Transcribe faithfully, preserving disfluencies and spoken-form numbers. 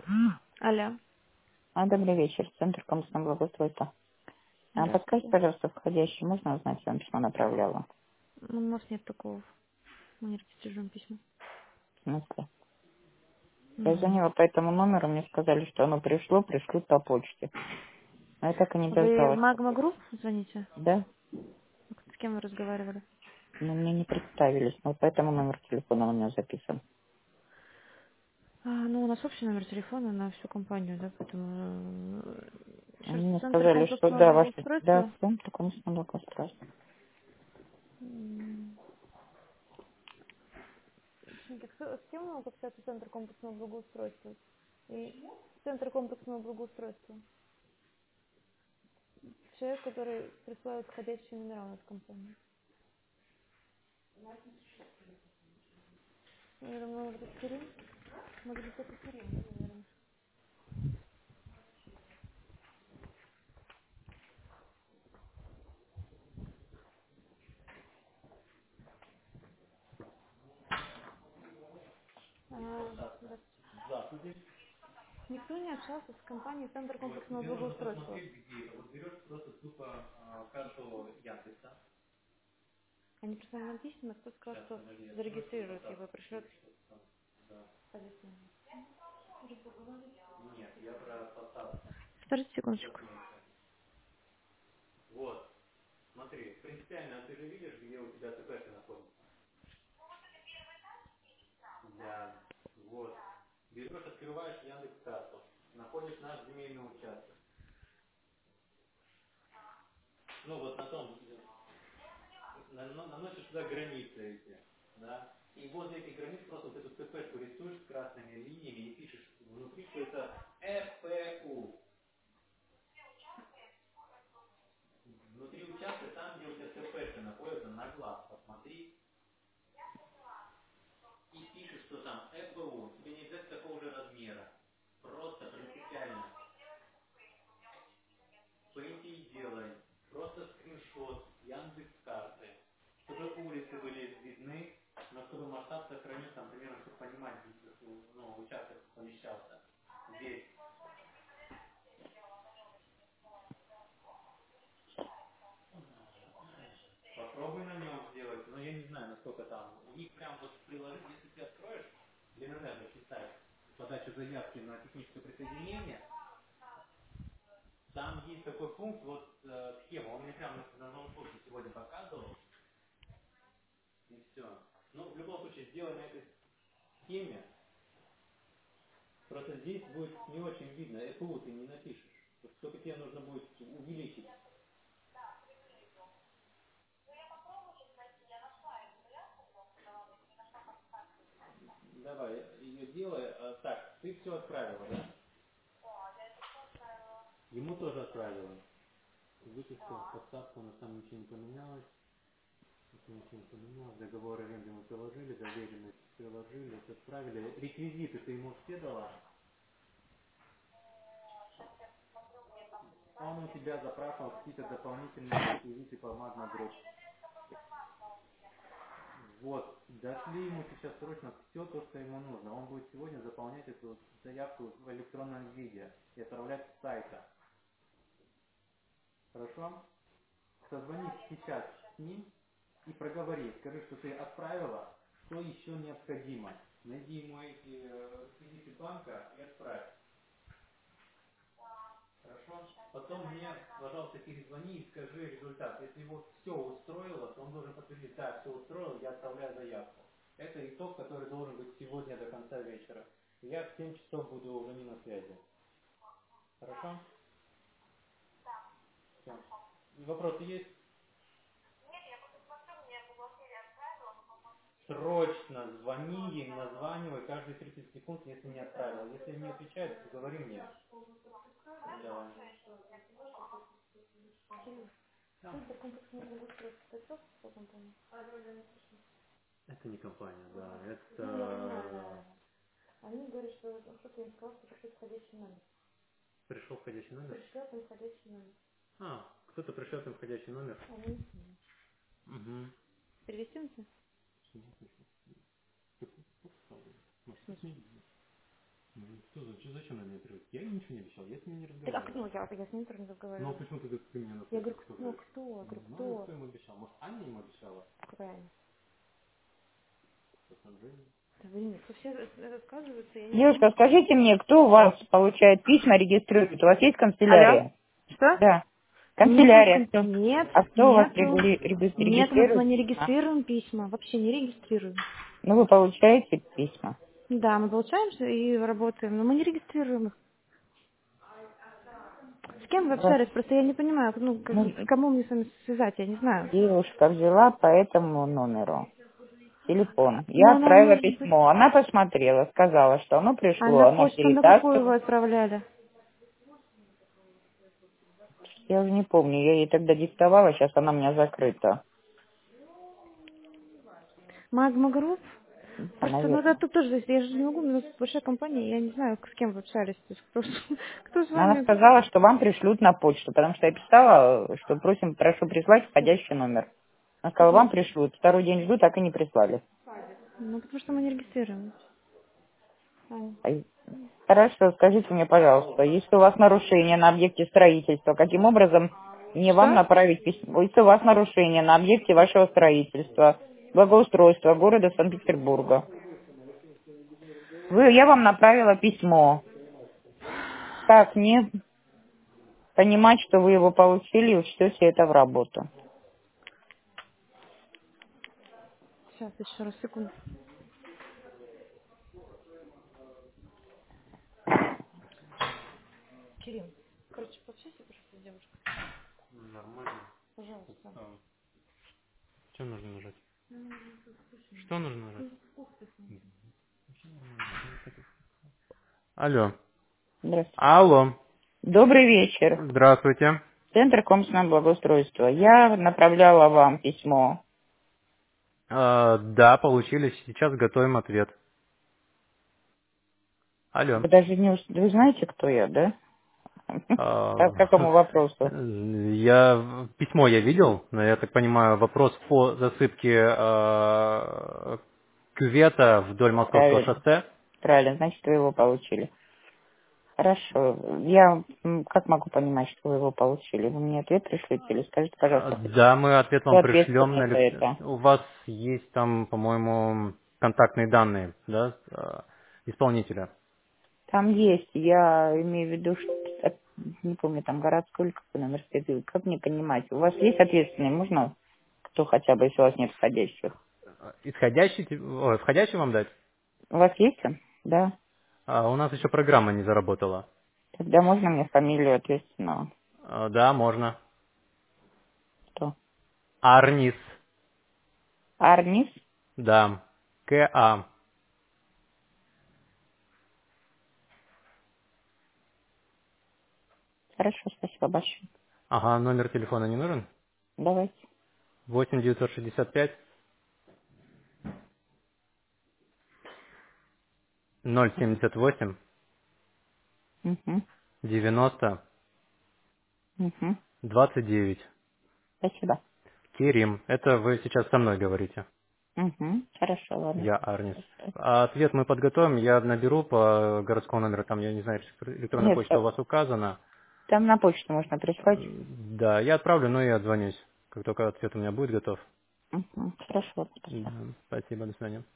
Алло. А, добрый вечер, Центр коммунального благоустройства. А, подскажите, Здравствуйте. пожалуйста, входящий, можно узнать, я вам письмо направляла? Ну, у нас нет такого. Мы не регистрируем письма. В смысле? Я Угу. звонила по этому номеру, мне сказали, что оно пришло, пришлют по почте. Но я так и не Вы в дождалась. Магма Групп звоните? Да? С кем вы разговаривали? Но мне не представились, но по этому номеру телефона у меня записан. А, ну, у нас общий номер телефона на всю компанию, да, поэтому... э, Еще раз, Они мне Центр сказали, что комплексного да, ваше, да, благоустройства. Центр коммунального благоустройства. М, так С с кем у нас общается Центр комплексного благоустройства? И Центр комплексного благоустройства. Человек, который присылает входящие номера у нас в компании. Наверное, может быть, Кирилл? Может быть, это Кирилл, да, наверное. А, да. Никто не общался с компанией Центр комплексного благоустройства. Они просто нам письма, кто сказал, что зарегистрирует его, пришлет позицию. Подождите секундочку. Центр комплексного благоустройства. Это что по компании? Ну, я понимаю, да. Они говорят, что ну, кто-то им сказал, что пришлет входящий номер. Пришлет им входящий номер. Они не снимут. Перевести на тебя? В смысле? Ну, что, за- что- зачем на меня тревожить? Я ей ничего не обещал, я с ней не Так, а разговаривал. Ну, я, я с ним тоже не Ну, а разговаривала. почему ты, ты меня Я говорю, находишь? Кто ну, говорит? Кто? Я говорю, Ну, кто? кто ему обещал? Может, Аня ему обещала? Правильно. Что там, Женя? Да, блин, это все ра- рассказываются, я не Девушка, пойму. скажите мне, кто у вас получает письма, регистрирует? У вас есть Алло? канцелярия? Что? Да. Нет, у нас Канцелярия. кон- Кто? нет, А кто у вас нету. регули- регу- Нет, у нас мы регистрирует не письма? регистрируем письма, вообще не регистрируем. Ну, вы получаете письма. Да, мы получаем и работаем, но мы не регистрируем их. С кем вы Раз. общались? Просто я не понимаю, ну, как- Ну, кому мне с вами связать, я не знаю. девушка взяла по этому номеру телефон. Я Но она отправила может быть... письмо. Она посмотрела, сказала, что оно А пришло, на оно почту на какую вы перетаскивало. отправляли? Я уже не помню, я ей тогда диктовала, сейчас она у меня закрыта. Магма Групп? Да, Просто, ну, да, наверное. тут тоже, я же не могу, у нас большая компания, я не знаю, с кем вы общались, то есть кто, с- кто с Но она вами... сказала, что вам пришлют на почту, потому что я писала, что просим, прошу прислать входящий номер. Она сказала, Потому, вам пришлют. Второй день жду, так и не прислали. ну, потому что мы не регистрируем. Аня. Ай. Хорошо, скажите мне, пожалуйста, если у вас нарушение на объекте строительства, каким образом мне вам Что? направить письмо? Если у вас нарушение на объекте вашего строительства, благоустройства города Санкт-Петербурга, вы, я вам направила письмо. Как мне понимать, что вы его получили и учтете это в работу? Сейчас, еще раз, секунду. Кирилл, короче, пообщайся, пожалуйста, с девушкой. Нормально. Пожалуйста. А, что нужно нажать? Что нужно нажать? Алло. Здравствуйте. Алло. Добрый вечер. Здравствуйте. Центр комплексного благоустройства. Я направляла вам письмо. А, да, получили. Сейчас готовим ответ. Алло. Вы даже не... ус- Вы знаете, кто я, да? По А, какому вопросу? я письмо я видел, но я так понимаю, вопрос по засыпке а, кювета вдоль Московского Правильно. шоссе. Правильно, значит, вы его получили. Хорошо. Я м, как могу понимать, что вы его получили? Вы мне ответ пришлете или скажите, А, пожалуйста, да, мы ответ кто вам пришлем. ответственный На за элект- это? У вас есть там, по-моему, контактные данные, да, а, исполнителя. Там есть, я имею в виду, что, от- не помню, там городской или какой номер стоит. Как мне понимать? У вас есть ответственный, можно? Кто хотя бы, если у вас нет входящих? А, Исходящий, те- ой, входящий вам дать? У вас есть он? Да. А, у нас еще программа не заработала. Тогда можно мне фамилию ответственного? А, да, можно. Кто? Арнис, Арнис? да. КА. Хорошо, спасибо большое. Ага, номер телефона не нужен? Давайте. восемь девятьсот шестьдесят пять ноль семьдесят восемь Угу. девяносто Угу. двадцать девять. Спасибо. Керим, это вы сейчас со мной говорите. Угу. Хорошо, ладно. Я Арнис. А ответ мы подготовим, я наберу по городскому номеру, там, я не знаю, электронная Нет, почта у э, вас указана. там на почту можно прислать. М, Да, я отправлю, но я отзвонюсь, как только ответ у меня будет готов. Угу. Хорошо, ладно, спасибо. Да, спасибо, до свидания.